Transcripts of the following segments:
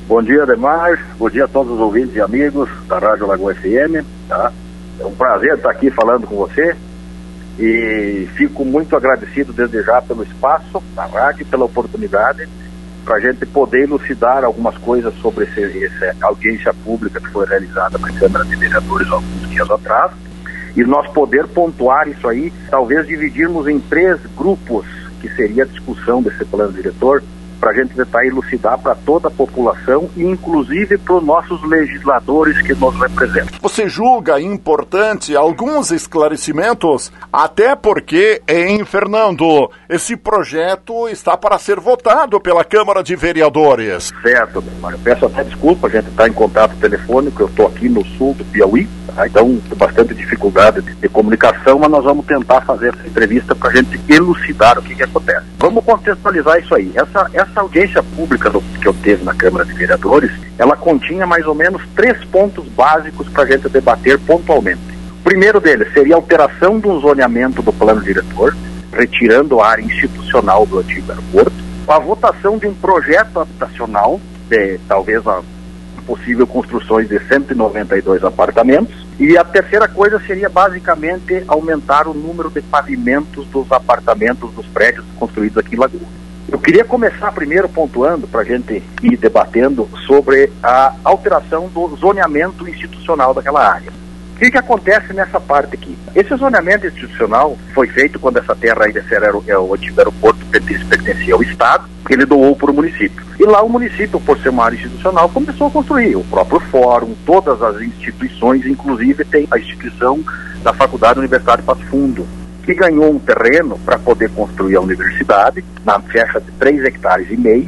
Bom dia, Ademar. Bom dia a todos os ouvintes e amigos da Rádio Lagoa FM. Tá? É um prazer estar aqui falando com você e fico muito agradecido desde já pelo espaço da rádio, pela oportunidade para a gente poder elucidar algumas coisas sobre essa audiência pública que foi realizada na Câmara de Vereadores alguns dias atrás, e nós poder pontuar isso aí, talvez dividirmos em 3 grupos, que seria a discussão desse plano diretor, para a gente tentar elucidar para toda a população, inclusive para os nossos legisladores que nos representam. Você julga importante alguns esclarecimentos, até porque, em Fernando, esse projeto está para ser votado pela Câmara de Vereadores. Certo, eu peço até desculpa, a gente está em contato telefônico, eu estou aqui no sul do Piauí, tá? Então tem bastante dificuldade de comunicação, mas nós vamos tentar fazer essa entrevista para a gente elucidar o que acontece. Vamos contextualizar isso aí. Essa audiência pública que eu teve na Câmara de Vereadores, ela continha mais ou menos 3 pontos básicos para a gente debater pontualmente. O primeiro deles seria a alteração do zoneamento do plano diretor, retirando a área institucional do antigo aeroporto, a votação de um projeto habitacional, talvez a possível construções de 192 apartamentos, e a terceira coisa seria basicamente aumentar o número de pavimentos dos apartamentos dos prédios construídos aqui em Lagoa. Eu queria começar primeiro pontuando, para a gente ir debatendo, sobre a alteração do zoneamento institucional daquela área. O que acontece nessa parte aqui? Esse zoneamento institucional foi feito quando essa terra ainda era o antigo aeroporto, pertencia ao Estado, que ele doou para o município. E lá o município, por ser uma área institucional, começou a construir o próprio fórum, todas as instituições, inclusive tem a instituição da Faculdade Universitária de Passo Fundo, que ganhou um terreno para poder construir a universidade, na faixa de 3,5 hectares,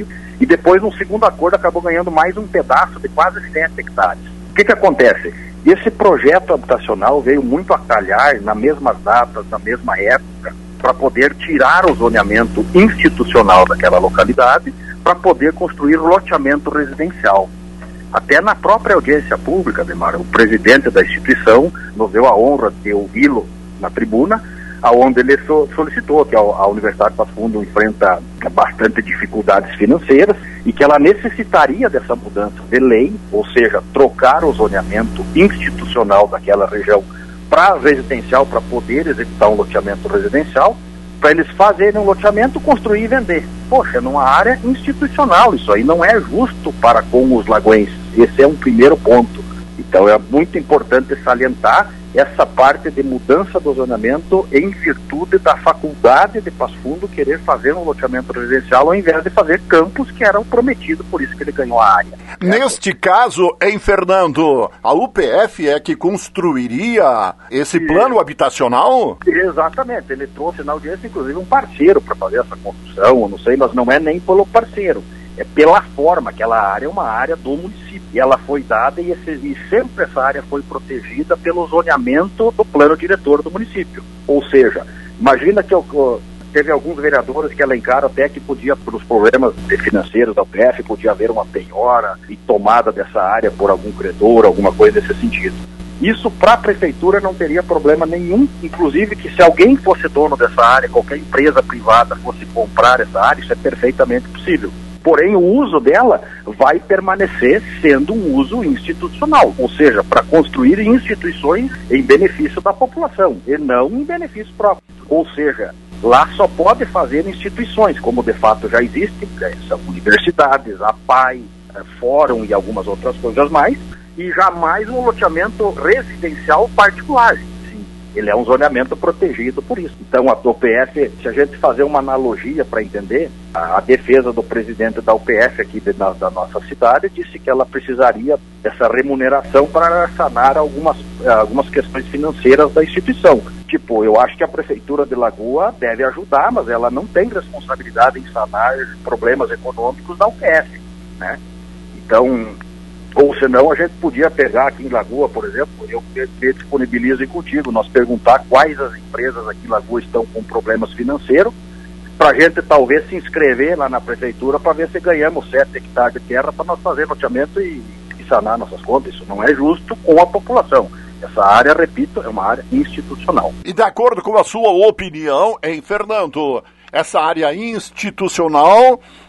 e depois, num segundo acordo, acabou ganhando mais um pedaço de quase 7 hectares. O que acontece? Esse projeto habitacional veio muito a calhar nas mesmas datas, na mesma época, para poder tirar o zoneamento institucional daquela localidade, para poder construir loteamento residencial. Até na própria audiência pública, Ademar, o presidente da instituição nos deu a honra de ouvi-lo na tribuna, aonde ele solicitou que a Universidade de Passo Fundo enfrenta bastante dificuldades financeiras e que ela necessitaria dessa mudança de lei, ou seja, trocar o zoneamento institucional daquela região para residencial, para poder executar um loteamento residencial, para eles fazerem um loteamento, construir e vender. Poxa, numa área institucional, isso aí não é justo para com os lagoenses. Esse é um primeiro ponto. Então é muito importante salientar essa parte de mudança do zoneamento em virtude da Faculdade de Passo Fundo querer fazer um loteamento residencial ao invés de fazer campos que eram prometidos, por isso que ele ganhou a área. Neste caso, em Fernando, a UPF é que construiria esse plano habitacional? Exatamente, ele trouxe na audiência inclusive um parceiro para fazer essa construção, eu não sei, mas não é nem pelo parceiro. É pela forma, aquela área é uma área do município. E ela foi dada e sempre essa área foi protegida pelo zoneamento do plano diretor do município. Ou seja, imagina que teve alguns vereadores que elencaram até que podia, por os problemas financeiros da UPF, podia haver uma penhora e tomada dessa área por algum credor, alguma coisa nesse sentido. Isso para a prefeitura não teria problema nenhum, inclusive que se alguém fosse dono dessa área, qualquer empresa privada fosse comprar essa área, isso é perfeitamente possível. Porém, o uso dela vai permanecer sendo um uso institucional, ou seja, para construir instituições em benefício da população e não em benefício próprio. Ou seja, lá só pode fazer instituições, como de fato já existem, são universidades, a PAI, fórum e algumas outras coisas mais, e jamais um loteamento residencial particular. Ele é um zoneamento protegido por isso. Então, a UPF, se a gente fazer uma analogia para entender, a defesa do presidente da UPF aqui da nossa cidade disse que ela precisaria dessa remuneração para sanar algumas questões financeiras da instituição. Tipo, eu acho que a Prefeitura de Lagoa deve ajudar, mas ela não tem responsabilidade em sanar problemas econômicos da UPF, né? Então, ou senão a gente podia pegar aqui em Lagoa, por exemplo, eu me disponibilizo e contigo, nós perguntar quais as empresas aqui em Lagoa estão com problemas financeiros, para a gente talvez se inscrever lá na prefeitura para ver se ganhamos 7 hectares de terra para nós fazer loteamento e sanar nossas contas. Isso não é justo com a população. Essa área, repito, é uma área institucional. E de acordo com a sua opinião, hein, Fernando, essa área institucional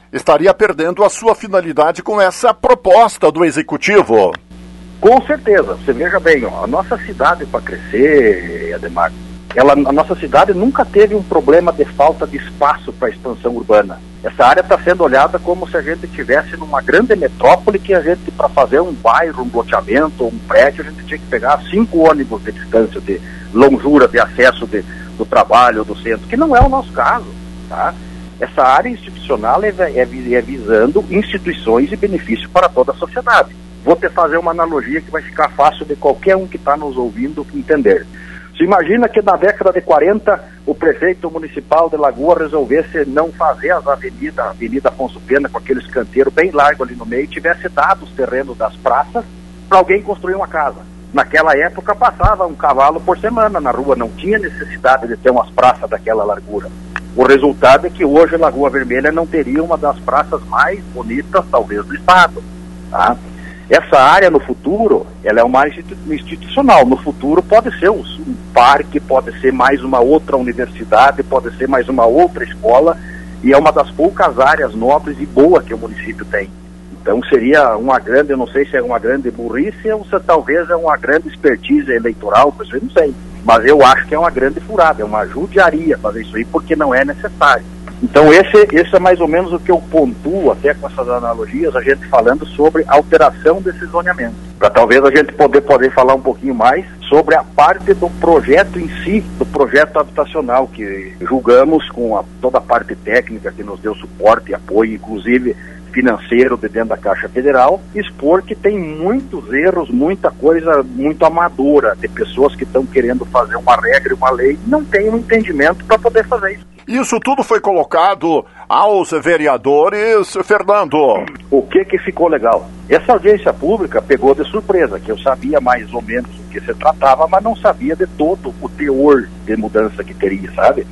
estaria perdendo a sua finalidade com essa proposta do Executivo. Com certeza. Você veja bem, ó, a nossa cidade para crescer, Ademar, a nossa cidade nunca teve um problema de falta de espaço para expansão urbana. Essa área está sendo olhada como se a gente estivesse numa grande metrópole que a gente, para fazer um bairro, um loteamento ou um prédio, a gente tinha que pegar 5 ônibus de distância, de longura, de acesso do trabalho, do centro, que não é o nosso caso, tá? Essa área institucional é visando instituições e benefício para toda a sociedade. Vou te fazer uma analogia que vai ficar fácil de qualquer um que está nos ouvindo entender. Você imagina que na década de 40 o prefeito municipal de Lagoa resolvesse não fazer a Avenida Afonso Pena, com aqueles canteiros bem largos ali no meio, e tivesse dado os terrenos das praças para alguém construir uma casa. Naquela época passava um cavalo por semana na rua, não tinha necessidade de ter umas praças daquela largura. O resultado é que hoje Lagoa Vermelha não teria uma das praças mais bonitas, talvez, do estado. Tá? Essa área no futuro, ela é uma área institucional. No futuro pode ser um parque, pode ser mais uma outra universidade, pode ser mais uma outra escola, e é uma das poucas áreas nobres e boas que o município tem. Então seria uma grande, eu não sei se é uma grande burrice ou se talvez é uma grande expertise eleitoral, eu não sei. Mas eu acho que é uma grande furada, é uma judiaria fazer isso aí, porque não é necessário. Então esse é mais ou menos o que eu pontuo, até com essas analogias, a gente falando sobre a alteração desse zoneamento. Para talvez a gente poder falar um pouquinho mais sobre a parte do projeto em si, do projeto habitacional, que julgamos com toda a parte técnica que nos deu suporte e apoio, inclusive financeiro de dentro da Caixa Federal, expor que tem muitos erros, muita coisa muito amadora, de pessoas que estão querendo fazer uma regra e uma lei e não tem um entendimento para poder fazer isso. Isso tudo foi colocado aos vereadores, Fernando. O que ficou legal? Essa audiência pública pegou de surpresa, que eu sabia mais ou menos o que se tratava, mas não sabia de todo o teor de mudança que teria, sabe?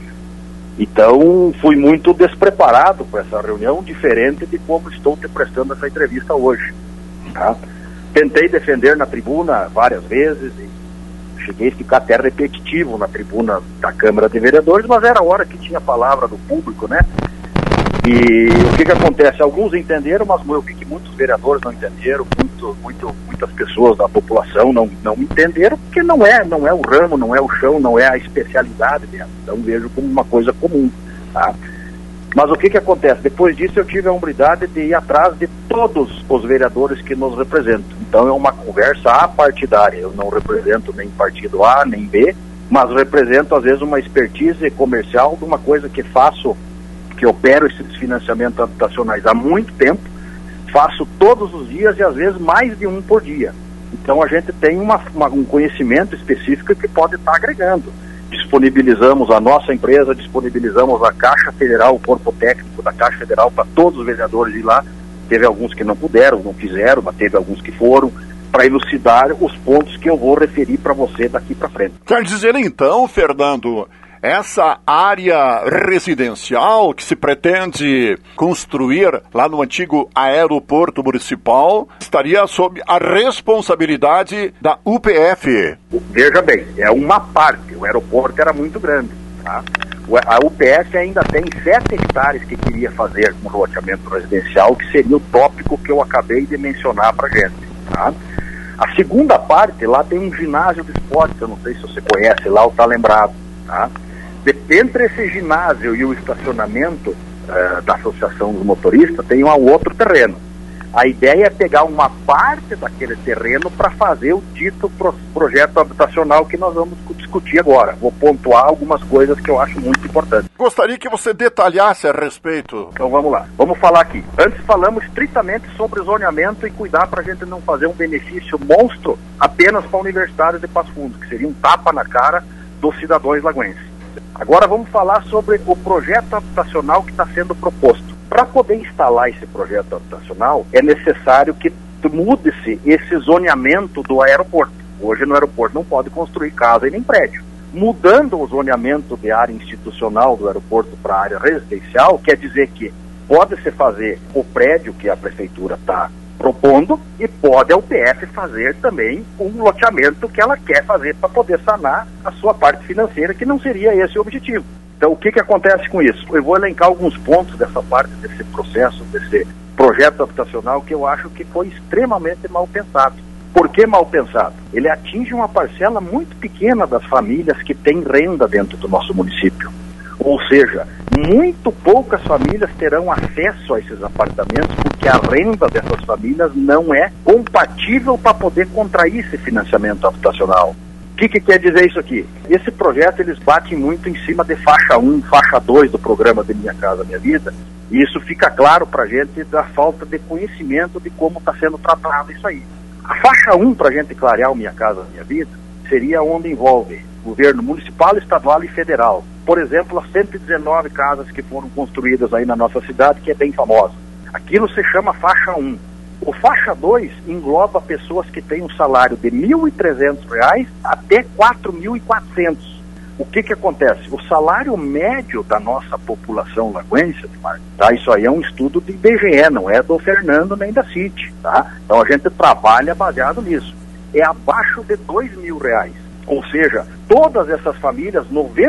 Então, fui muito despreparado para essa reunião, diferente de como estou te prestando essa entrevista hoje. Tá? Tentei defender na tribuna várias vezes, e cheguei a ficar até repetitivo na tribuna da Câmara de Vereadores, mas era a hora que tinha a palavra do público, né? E o que acontece? Alguns entenderam, mas eu vi que muitos vereadores não entenderam, muitas pessoas da população não entenderam, porque não é o ramo, não é o chão, não é a especialidade dela. Então vejo como uma coisa comum, tá? Mas o que acontece? Depois disso eu tive a hombridade de ir atrás de todos os vereadores que nos representam. Então é uma conversa apartidária. Eu não represento nem partido A, nem B, mas represento às vezes uma expertise comercial de uma coisa que faço, que opero esses financiamentos habitacionais há muito tempo, faço todos os dias e às vezes mais de um por dia. Então a gente tem um conhecimento específico que pode estar agregando. Disponibilizamos a nossa empresa, disponibilizamos a Caixa Federal, o corpo técnico da Caixa Federal para todos os vereadores ir lá. Teve alguns que não puderam, não quiseram, mas teve alguns que foram, para elucidar os pontos que eu vou referir para você daqui para frente. Quer dizer então, Fernando, essa área residencial que se pretende construir lá no antigo aeroporto municipal estaria sob a responsabilidade da UPF. Veja bem, é uma parte, o aeroporto era muito grande, tá? A UPF ainda tem 7 hectares que queria fazer um loteamento residencial, que seria o tópico que eu acabei de mencionar para a gente, tá? A segunda parte, lá tem um ginásio de esportes, eu não sei se você conhece lá ou está lembrado, tá? Entre esse ginásio e o estacionamento da Associação dos Motoristas tem um outro terreno. A ideia é pegar uma parte daquele terreno para fazer o dito projeto habitacional que nós vamos discutir agora. Vou pontuar algumas coisas que eu acho muito importantes. Gostaria que você detalhasse a respeito. Então vamos lá, vamos falar aqui. Antes falamos estritamente sobre zoneamento e cuidar para a gente não fazer um benefício monstro apenas para a Universidade de Passo Fundo, que seria um tapa na cara dos cidadãos lagoenses. Agora vamos falar sobre o projeto habitacional que está sendo proposto. Para poder instalar esse projeto habitacional, é necessário que mude-se esse zoneamento do aeroporto. Hoje no aeroporto não pode construir casa e nem prédio. Mudando o zoneamento de área institucional do aeroporto para área residencial, quer dizer que pode-se fazer o prédio que a prefeitura está propondo e pode a UPF fazer também um loteamento que ela quer fazer para poder sanar a sua parte financeira, que não seria esse o objetivo. Então, o que acontece com isso? Eu vou elencar alguns pontos dessa parte, desse processo, desse projeto habitacional, que eu acho que foi extremamente mal pensado. Por que mal pensado? Ele atinge uma parcela muito pequena das famílias que têm renda dentro do nosso município. Ou seja, muito poucas famílias terão acesso a esses apartamentos, porque a renda dessas famílias não é compatível para poder contrair esse financiamento habitacional. O que quer dizer isso aqui? Esse projeto, eles batem muito em cima de faixa 1, faixa 2 do programa de Minha Casa Minha Vida, e isso fica claro para a gente da falta de conhecimento de como está sendo tratado isso aí. A faixa 1, para a gente clarear o Minha Casa Minha Vida, seria onde envolve governo municipal, estadual e federal. Por exemplo, as 119 casas que foram construídas aí na nossa cidade, que é bem famosa. Aquilo se chama faixa 1. O faixa 2 engloba pessoas que têm um salário de R$ 1.300 até R$ 4.400. O que acontece? O salário médio da nossa população lagoense, tá? Isso aí é um estudo do IBGE, não é do Fernando nem da CIT, tá? Então a gente trabalha baseado nisso. É abaixo de R$ 2.000. Ou seja, todas essas famílias,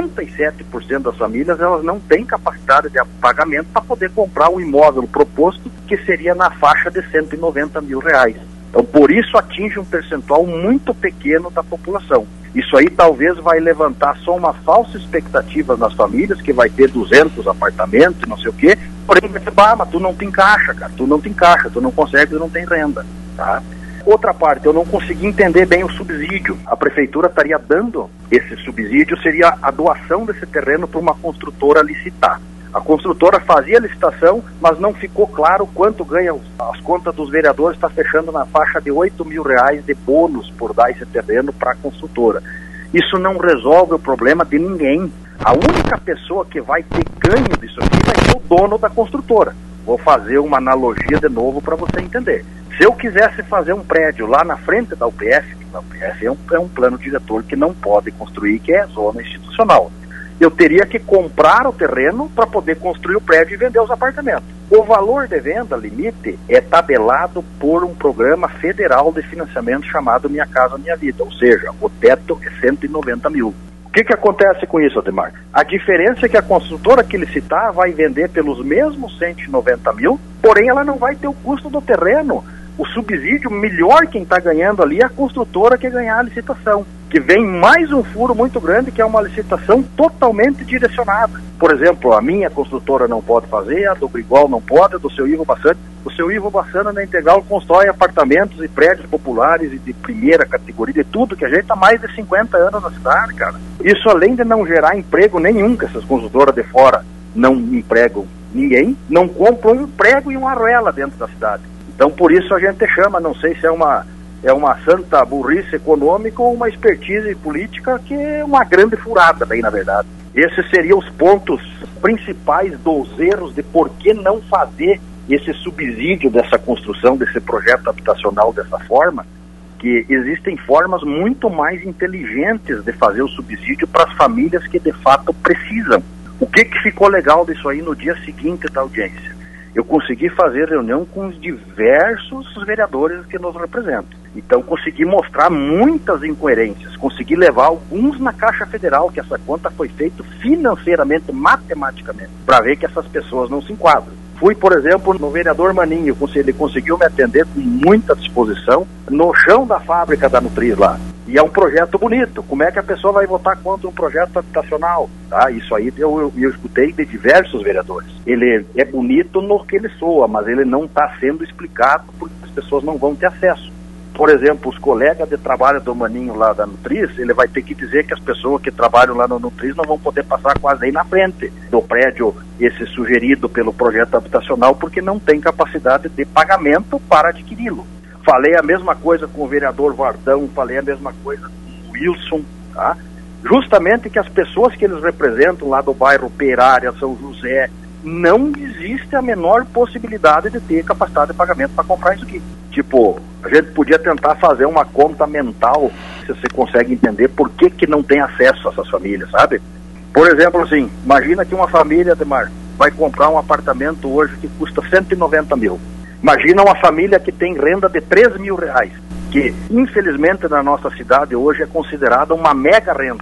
97% das famílias, elas não têm capacidade de pagamento para poder comprar o imóvel proposto, que seria na faixa de R$ 190 mil. Então, por isso atinge um percentual muito pequeno da população. Isso aí talvez vai levantar só uma falsa expectativa nas famílias, que vai ter 200 apartamentos, não sei o quê, porém vai dizer, mas tu não te encaixa, cara, tu não consegue, tu não tem renda, tá? Outra parte, eu não consegui entender bem o subsídio. A prefeitura estaria dando esse subsídio, seria a doação desse terreno para uma construtora licitar. A construtora fazia a licitação, mas não ficou claro quanto ganha. As contas dos vereadores está fechando na faixa de R$ 8 mil de bônus por dar esse terreno para a construtora. Isso não resolve o problema de ninguém. A única pessoa que vai ter ganho disso aqui vai ser o dono da construtora. Vou fazer uma analogia de novo para você entender. Se eu quisesse fazer um prédio lá na frente da UPF, a UPF é um plano diretor que não pode construir, que é zona institucional. Eu teria que comprar o terreno para poder construir o prédio e vender os apartamentos. O valor de venda limite é tabelado por um programa federal de financiamento chamado Minha Casa Minha Vida, ou seja, o teto é 190 mil. O que acontece com isso, Ademar? A diferença é que a construtora que licitar vai vender pelos mesmos 190 mil, porém ela não vai ter o custo do terreno. O subsídio melhor quem está ganhando ali é a construtora que ganhar a licitação, que vem mais um furo muito grande, que é uma licitação totalmente direcionada. Por exemplo, a minha construtora não pode fazer, a do Grigol não pode, a do seu Ivo Bassani. O seu Ivo Bassani na Integral constrói apartamentos e prédios populares e de primeira categoria, de tudo, que a gente há mais de 50 anos na cidade, cara. Isso, além de não gerar emprego nenhum, que essas construtoras de fora não empregam ninguém, não compram um emprego e uma arruela dentro da cidade. Então, por isso a gente chama, não sei se é uma santa burrice econômica ou uma expertise política, que é uma grande furada, bem na verdade. Esses seriam os pontos principais dos erros de por que não fazer esse subsídio dessa construção, desse projeto habitacional dessa forma, que existem formas muito mais inteligentes de fazer o subsídio para as famílias que de fato precisam. O que ficou legal disso aí no dia seguinte da audiência? Eu consegui fazer reunião com os diversos vereadores que nos representam. Então, consegui mostrar muitas incoerências, consegui levar alguns na Caixa Federal, que essa conta foi feita financeiramente, matematicamente, para ver que essas pessoas não se enquadram. Fui, por exemplo, no vereador Maninho, ele conseguiu me atender com muita disposição, no chão da fábrica da Nutriz lá. E é um projeto bonito. Como é que a pessoa vai votar contra um projeto habitacional? Tá? Isso aí eu escutei de diversos vereadores. Ele é bonito no que ele soa, mas ele não está sendo explicado porque as pessoas não vão ter acesso. Por exemplo, os colegas de trabalho do Maninho lá da Nutriz, ele vai ter que dizer que as pessoas que trabalham lá no Nutriz não vão poder passar quase aí na frente do prédio esse sugerido pelo projeto habitacional, porque não tem capacidade de pagamento para adquiri-lo. Falei a mesma coisa com o vereador Vardão, falei a mesma coisa com o Wilson, tá? Justamente que as pessoas que eles representam lá do bairro Perária, São José, não existe a menor possibilidade de ter capacidade de pagamento para comprar isso aqui. Tipo, a gente podia tentar fazer uma conta mental, se você consegue entender por que não tem acesso a essas famílias, sabe? Por exemplo, assim, imagina que uma família, Ademar, vai comprar um apartamento hoje que custa 190 mil. Imagina uma família que tem renda de 3 mil reais, que infelizmente na nossa cidade hoje é considerada uma mega renda.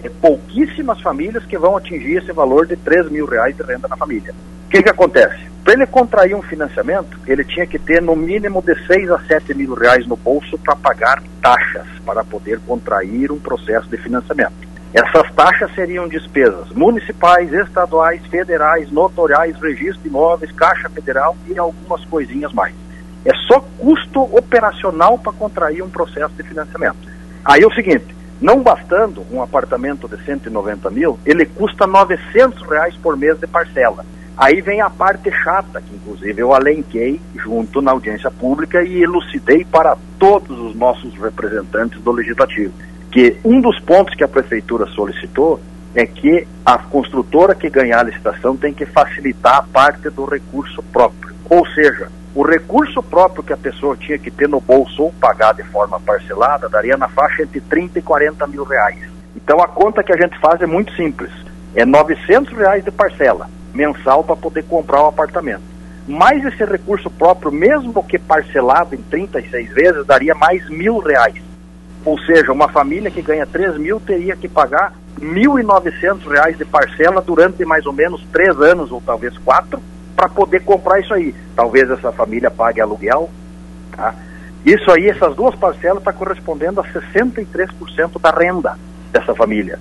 pouquíssimas famílias que vão atingir esse valor de R$3 mil de renda na família. O que acontece? Para ele contrair um financiamento, ele tinha que ter no mínimo de R$6 a R$7 mil no bolso para pagar taxas, para poder contrair um processo de financiamento. Essas taxas seriam despesas municipais, estaduais, federais, notoriais, registro de imóveis, Caixa Federal e algumas coisinhas mais. É só custo operacional para contrair um processo de financiamento. Aí é o seguinte, não bastando um apartamento de 190 mil, ele custa R$900 por mês de parcela. Aí vem a parte chata, que inclusive eu alenquei junto na audiência pública e elucidei para todos os nossos representantes do Legislativo. Que um dos pontos que a Prefeitura solicitou é que a construtora que ganhar a licitação tem que facilitar a parte do recurso próprio. Ou seja, o recurso próprio que a pessoa tinha que ter no bolso ou pagar de forma parcelada daria na faixa entre 30 e 40 mil reais. Então a conta que a gente faz é muito simples. É R$900 de parcela mensal para poder comprar o apartamento. Mais esse recurso próprio, mesmo que parcelado em 36 vezes, daria mais R$1.000. Ou seja, uma família que ganha 3 mil teria que pagar R$1.900 de parcela durante mais ou menos 3 anos, ou talvez 4, para poder comprar isso aí. Talvez essa família pague aluguel. Tá? Isso aí, essas duas parcelas está correspondendo a 63% da renda dessa família.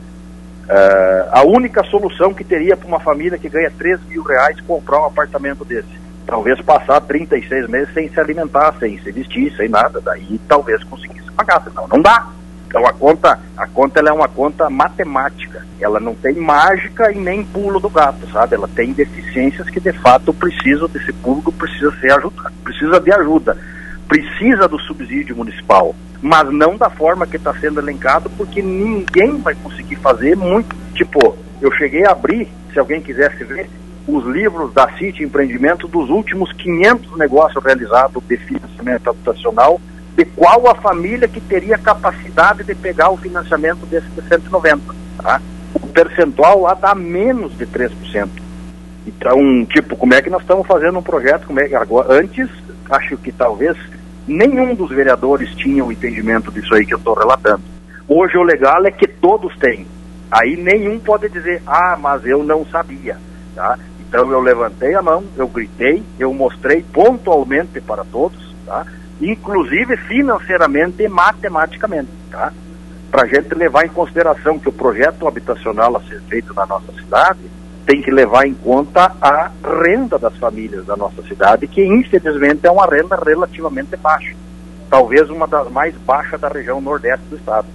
A única solução que teria para uma família que ganha 3 mil reais comprar um apartamento desse, talvez passar 36 meses sem se alimentar, sem se vestir, sem nada, daí talvez conseguisse pagar, senão não dá. Então a conta ela é uma conta matemática, ela não tem mágica e nem pulo do gato, sabe? Ela tem deficiências que de fato desse público precisa ser ajudado, precisa de ajuda, precisa do subsídio municipal, mas não da forma que está sendo elencado, porque ninguém vai conseguir fazer muito. Tipo, eu cheguei a abrir, se alguém quisesse ver, os livros da City Empreendimento dos últimos 500 negócios realizados de financiamento habitacional, de qual a família que teria capacidade de pegar o financiamento desse de 190, tá? O percentual lá dá menos de 3%. Então, tipo, como é que nós estamos fazendo um projeto? Como é que agora, antes, acho que talvez nenhum dos vereadores tinha o entendimento disso aí que eu estou relatando. Hoje o legal é que todos têm. Aí nenhum pode dizer, mas eu não sabia, tá? Então eu levantei a mão, eu gritei, eu mostrei pontualmente para todos, tá? Inclusive financeiramente e matematicamente, tá? Para a gente levar em consideração que o projeto habitacional a ser feito na nossa cidade tem que levar em conta a renda das famílias da nossa cidade, que infelizmente é uma renda relativamente baixa, talvez uma das mais baixas da região nordeste do estado,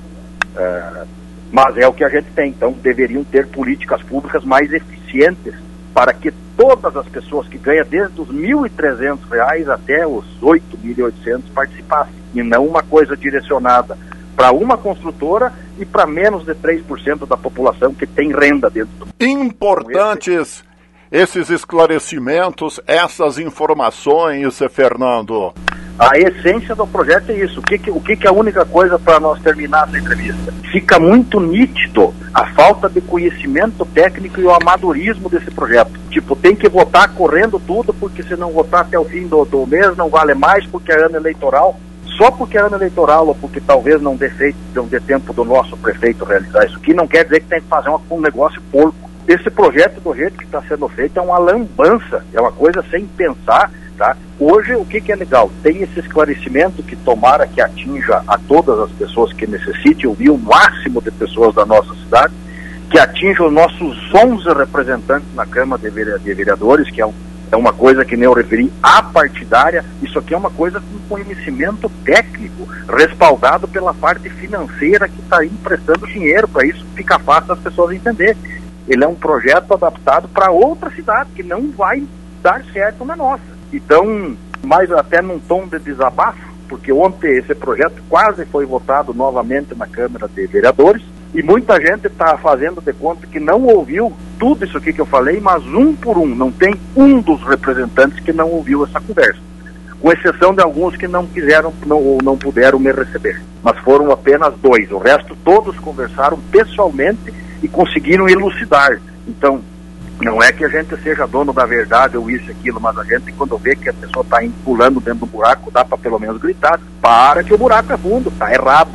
mas é o que a gente tem. Então deveriam ter políticas públicas mais eficientes para que todas as pessoas que ganham desde os R$1.300 até os R$8.800 participassem, e não uma coisa direcionada para uma construtora e para menos de 3% da população que tem renda dentro do... Importantes esses esclarecimentos, essas informações, Fernando. A essência do projeto é isso. O que é a única coisa para nós terminar essa entrevista? Fica muito nítido a falta de conhecimento técnico e o amadorismo desse projeto. Tipo, tem que votar correndo tudo, porque se não votar até o fim do mês não vale mais, porque é ano eleitoral. Só porque é ano eleitoral ou porque talvez não dê tempo do nosso prefeito realizar isso aqui, não quer dizer que tem que fazer um negócio porco. Esse projeto, do jeito que está sendo feito, é uma lambança, é uma coisa sem pensar, tá? Hoje, o que é legal? Tem esse esclarecimento que tomara que atinja a todas as pessoas que necessitem ouvir o máximo de pessoas da nossa cidade, que atinja os nossos 11 representantes na Câmara de Vereadores, que é uma coisa que nem eu referi, apartidária. Isso aqui é uma coisa com conhecimento técnico, respaldado pela parte financeira que está emprestando dinheiro para isso, fica fácil das pessoas entenderem. Ele é um projeto adaptado para outra cidade, que não vai dar certo na nossa. Então, mais até num tom de desabafo, porque ontem esse projeto quase foi votado novamente na Câmara de Vereadores, e muita gente está fazendo de conta que não ouviu tudo isso aqui que eu falei, mas um por um, não tem um dos representantes que não ouviu essa conversa, com exceção de alguns que não quiseram ou não puderam me receber, mas foram apenas 2, o resto todos conversaram pessoalmente e conseguiram elucidar. Então, não é que a gente seja dono da verdade ou isso e aquilo, mas a gente, quando vê que a pessoa está pulando dentro do buraco, dá para pelo menos gritar, para que o buraco é fundo, está errado.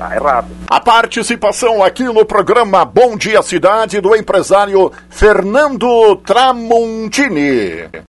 Tá errado. A participação aqui no programa Bom Dia Cidade do empresário Fernando Tramontini.